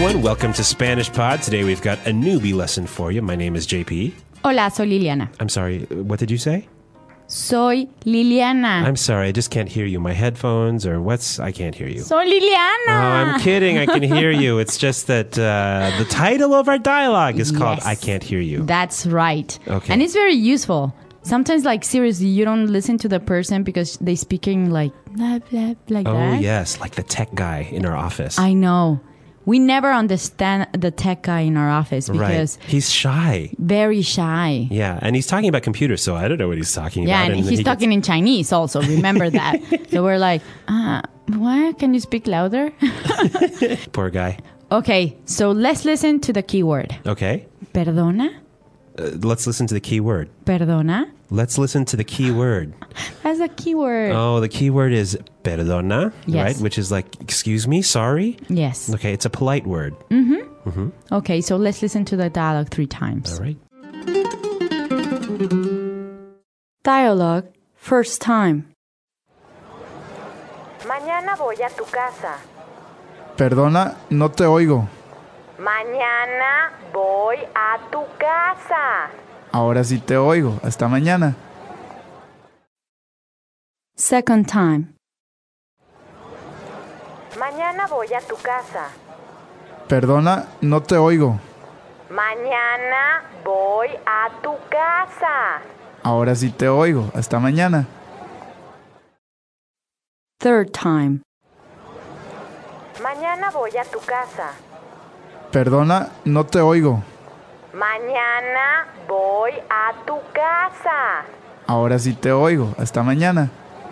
everyone. Welcome to Spanish Pod. Today we've got a newbie lesson for you. My name is JP. Hola, soy Liliana. I'm sorry, what did you say? Soy Liliana. I'm sorry, I just can't hear you. My headphones or what's... I can't hear you. Soy Liliana. Oh, I'm kidding. I can hear you. It's just that the title of our dialogue is called I Can't Hear You. That's right. Okay. And it's very useful. Sometimes, like, seriously, you don't listen to the person because they speaking like blah, blah, like that. Oh, yes, like the tech guy in our office. I know. We never understand the tech guy in our office because right. He's shy. very shy. Yeah, and he's talking about computers, so I don't know what he's talking Yeah, about. and he's talking in Chinese also. Remember that. So we're like, what? Can you speak louder? Poor guy. Okay, so let's listen to the keyword. Okay. Perdona? Let's listen to the key word. Perdona? Let's listen to the key word. That's a keyword. Oh, the key word is perdona, Yes. right? Which is like, excuse me, sorry. Yes. Okay, it's a polite word. Okay, so let's listen to the dialogue 3 times. All right. Dialogue, first time. Mañana voy a tu casa. Perdona, no te oigo. Mañana voy a tu casa. Ahora sí te oigo. Hasta mañana. Second time. Mañana voy a tu casa. Perdona, no te oigo. Mañana voy a tu casa. Ahora sí te oigo. Hasta mañana. Third time. Mañana voy a tu casa. Perdona, no te oigo. Mañana voy a tu casa. Ahora sí te oigo. Hasta mañana.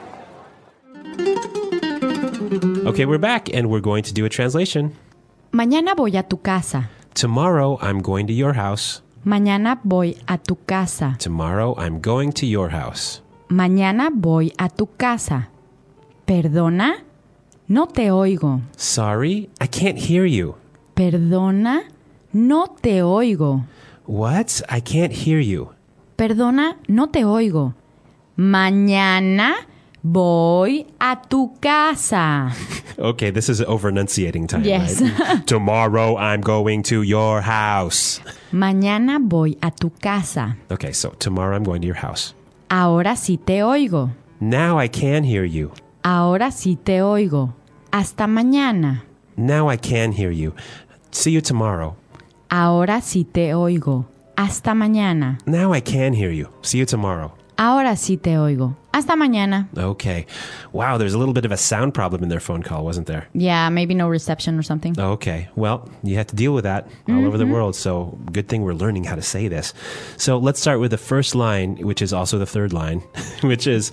Okay, we're back, and we're going to do a translation. Mañana voy a tu casa. Tomorrow, I'm going to your house. Mañana voy a tu casa. Tomorrow, I'm going to your house. Mañana voy a tu casa. Perdona, no te oigo. Sorry, I can't hear you. Perdona, no te oigo. What? I can't hear you. Perdona, no te oigo. Mañana voy a tu casa. Okay, this is over-enunciating time, Yes. right? Tomorrow, I'm going to your house. Mañana voy a tu casa. Okay, so tomorrow, I'm going to your house. Ahora sí te oigo. Now I can hear you. Ahora sí te oigo. Hasta mañana. Now I can hear you. See you tomorrow. Ahora sí te oigo. Hasta mañana. Now I can hear you. See you tomorrow. Ahora sí te oigo. Hasta mañana. Okay. Wow, there's a little bit of a sound problem in their phone call, wasn't there? Yeah, maybe no reception or something. Okay. Well, you have to deal with that all over the world. So good thing we're learning how to say this. So let's start with the first line, which is also the third line, which is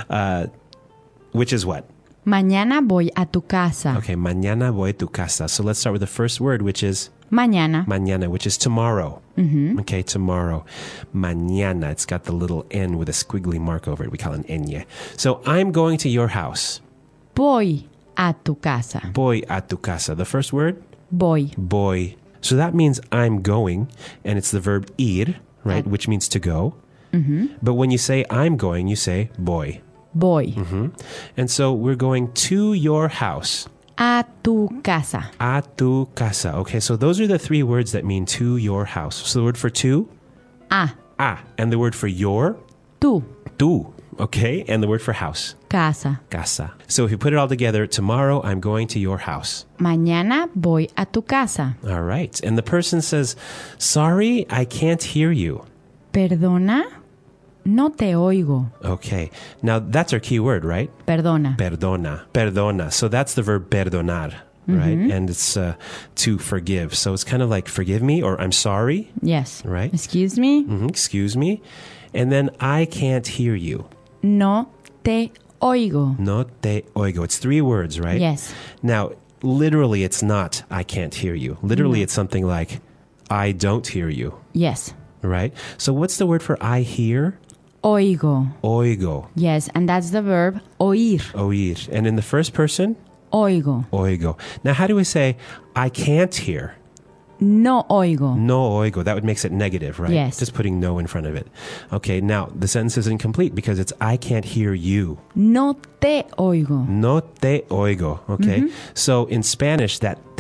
what? Mañana voy a tu casa. Okay, mañana voy a tu casa. So let's start with the first word, which is Mañana. mañana, which is tomorrow. Okay, tomorrow. Mañana. It's got the little N with a squiggly mark over it. We call it an ñ. So I'm going to your house. Voy a tu casa. Voy a tu casa. The first word? Voy. Voy. So that means I'm going, and it's the verb ir, right, which means to go. But when you say I'm going, you say voy. Voy. And so we're going to your house. A tu casa. A tu casa. Okay, so those are the 3 words that mean to your house. So the word for to? A. And the word for your? Tu. Tu. Okay, and the word for house? Casa. Casa. So if you put it all together, tomorrow I'm going to your house. Mañana voy a tu casa. All right. And the person says, sorry, I can't hear you. Perdona, no te oigo. Okay. Now that's our key word, right? Perdona. Perdona. Perdona. So that's the verb perdonar, right? And it's to forgive. So it's kind of like forgive me or I'm sorry, Yes. right? Excuse me. Excuse me. And then I can't hear you. No te oigo. No te oigo. It's 3 words, right? Yes. Now, literally, it's not I can't hear you. Literally, it's something like I don't hear you, Yes. right? So what's the word for I hear? Oigo. Oigo. Yes, and that's the verb oír. Oír. And in the first person? Oigo. Oigo. Now, how do we say I can't hear? No oigo. No oigo. That would makes it negative, right? Yes. Just putting no in front of it. Okay, now the sentence is incomplete because it's I can't hear you. No te oigo. No te oigo. Okay. So in Spanish, that te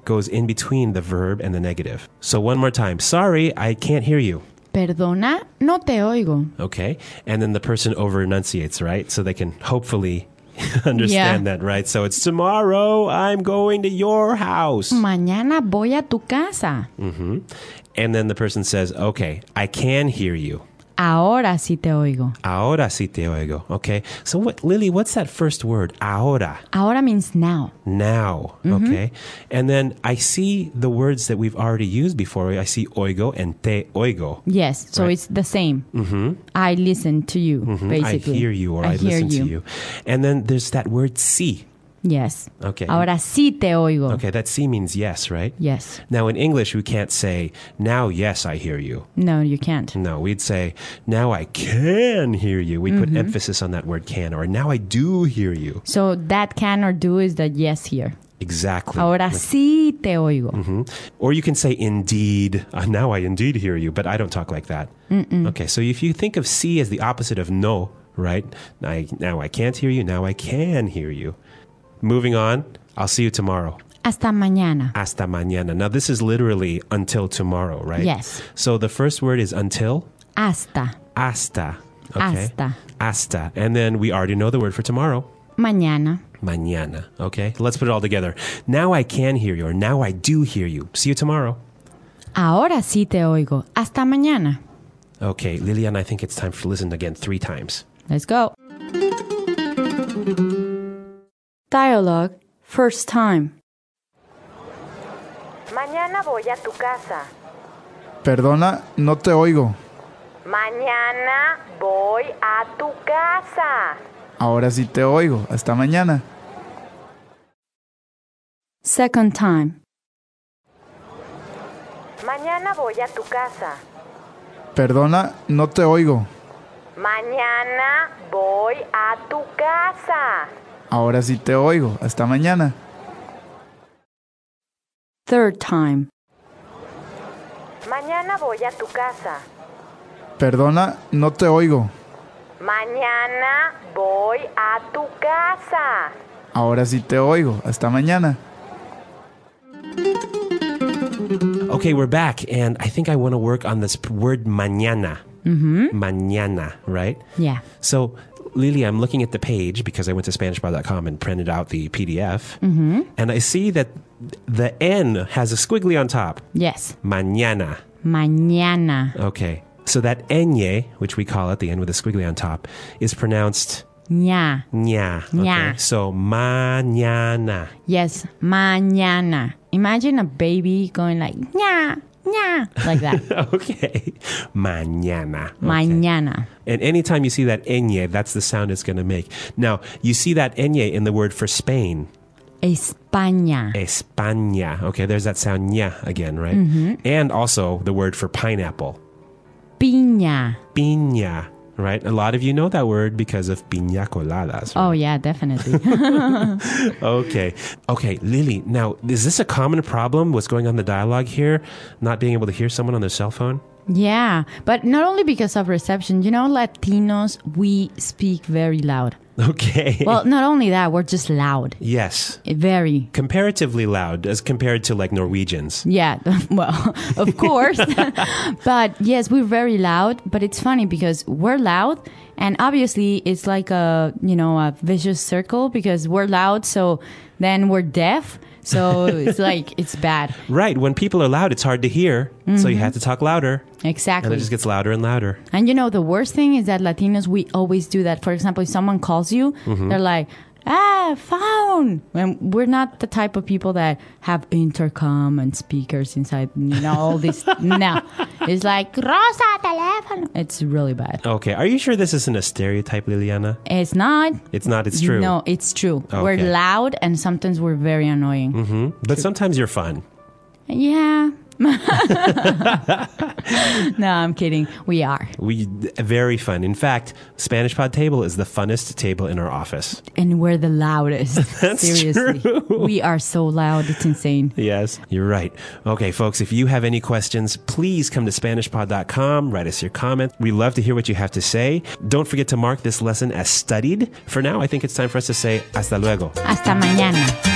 goes in between the verb and the negative. So one more time. Sorry, I can't hear you. Perdona, no te oigo. Okay. And then the person over enunciates, right? So they can hopefully understand that, right? So it's tomorrow I'm going to your house. Mañana voy a tu casa. And then the person says, okay, I can hear you. Ahora sí te oigo. Ahora sí te oigo. Okay. So Lily, what's that first word? Ahora. Ahora means now. Now. Okay. And then I see the words that we've already used before. I see oigo and te oigo. Yes, so Right. it's the same. I listen to you, basically. I hear you or I hear listen to you. And then there's that word sí. Yes. Okay. Ahora sí te oigo. Okay, that sí means yes, right? Yes. Now in English, we can't say, now yes, I hear you. No, you can't. No, we'd say, now I can hear you. We put emphasis on that word can, or now I do hear you. So that can or do is the yes here. Exactly. Ahora sí te oigo. Or you can say indeed. Now I indeed hear you, but I don't talk like that. Okay, so if you think of sí as the opposite of no, right? Now I can't hear you. Now I can hear you. Moving on, I'll see you tomorrow. Hasta mañana. Hasta mañana. Now this is literally until tomorrow, right? Yes. So the first word is until. Hasta. Hasta. Okay. Hasta. Hasta. And then we already know the word for tomorrow. Mañana. Mañana. Okay. Let's put it all together. Now I can hear you, or now I do hear you. See you tomorrow. Ahora sí te oigo. Hasta mañana. Okay, Lilian, I think it's time to listen again 3 times. Let's go. Dialogue. First time. Mañana voy a tu casa. Perdona, no te oigo. Mañana voy a tu casa. Ahora sí te oigo. Hasta mañana. Second time. Mañana voy a tu casa. Perdona, no te oigo. Mañana voy a tu casa. Ahora sí te oigo. Hasta mañana. Third time. Mañana voy a tu casa. Perdona, no te oigo. Mañana voy a tu casa. Ahora sí te oigo. Hasta mañana. Okay, we're back, and I think I want to work on this word mañana. Mañana, right? Yeah. So, Lily, I'm looking at the page because I went to SpanishPod.com and printed out the PDF, and I see that the N has a squiggly on top. Yes. Mañana. Mañana. Okay. So that ñe, which we call it, the N with a squiggly on top, is pronounced Ña. ña. Okay. Ña. So mañana. Yes. Mañana. Imagine a baby going like, ña, ña, like that. Okay. Mañana. Okay. Mañana. And anytime you see that ñe, that's the sound it's going to make. Now, you see that ñe in the word for Spain. España. España. Okay, there's that sound ña again, right? And also the word for pineapple. Piña. Piña. Right? A lot of you know that word because of piña coladas. Right? Oh, yeah, definitely. Okay. Okay, Lily, now, is this a common problem? What's going on in the dialogue here? Not being able to hear someone on their cell phone? Yeah, but not only because of reception. You know, Latinos, we speak very loud. Okay. Well, not only that, we're just loud. Yes. Very. Comparatively loud as compared to like Norwegians. Yeah, well, of course. But yes, we're very loud. But it's funny because we're loud. And obviously, it's like a vicious circle because we're loud. So then we're deaf. So it's like, it's bad. Right. When people are loud, it's hard to hear. So you have to talk louder. Exactly. And it just gets louder and louder. And the worst thing is that Latinos, we always do that. For example, if someone calls you, they're like, phone. And we're not the type of people that have intercom and speakers inside, all this. No. It's like, Rosa, teléfono. It's really bad. Okay. Are you sure this isn't a stereotype, Liliana? It's not. It's not. It's true. No, it's true. Okay. We're loud and sometimes we're very annoying. But sometimes you're fun. Yeah. No, I'm kidding. We are. Very fun. In fact, Spanish Pod Table is the funnest table in our office. And we're the loudest. That's Seriously. true. We are so loud. It's insane. Yes, you're right. Okay, folks, if you have any questions, please come to SpanishPod.com. Write us your comment. We love to hear what you have to say. Don't forget to mark this lesson as studied. For now, I think it's time for us to say hasta luego. Hasta mañana.